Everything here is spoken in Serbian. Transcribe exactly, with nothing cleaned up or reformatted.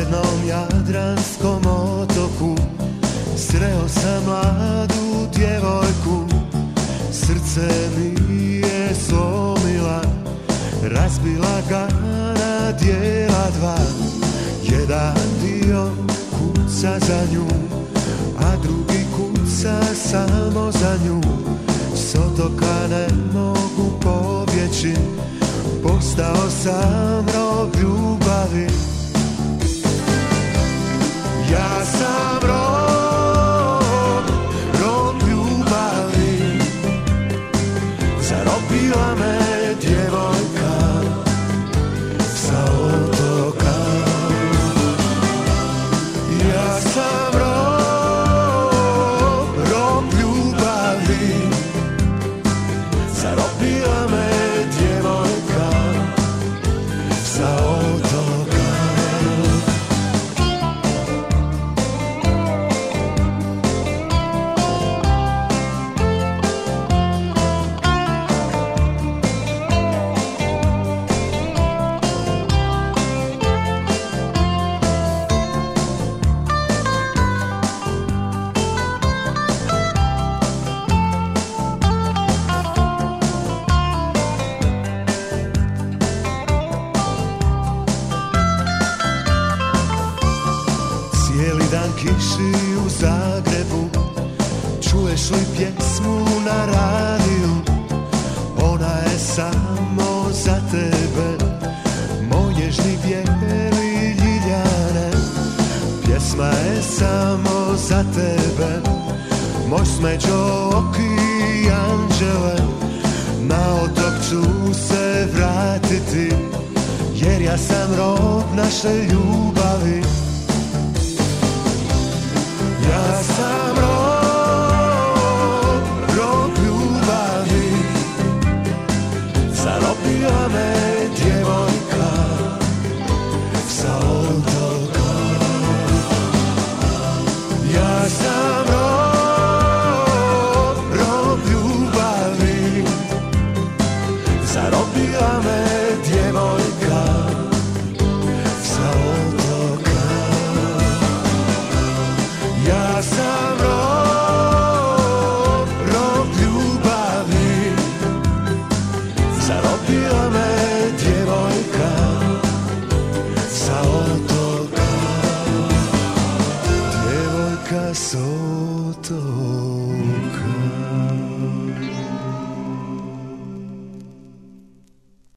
crnom jadranskom otoku sreo sam mladu djevojku, srce mi je slomila, razbila ga na dijela dva. Jedan dio kuca za nju, a drugi kuca samo za nju. S otoka ne mogu pobjeći, postao sam rob ljubavi. Ja sam rob, rob ljubavi. Zarobila me djevojka sa otoka. Ja sam rob, rob ljubavi. Zarobila me djevojka sa otoka. Kiši u Zagrebu, čuješ li pjesmu na radiju? Ona je samo za tebe, moj nježni bijeli Ljiljane. Pjesma je samo za tebe, moj smeđo oki anđele. Na otok ću se vratiti, jer ja sam rob naše ljubavi. Ja sam rob, rob ljubavi. Zarobila me djevojka sa otoka. Ja sam rob, rob ljubavi. Zarobila me djevojka sa otoka. Ja sam rob, rob ljubavi. Zarobila me djevojka sa otoka. Djevojka sa otoka.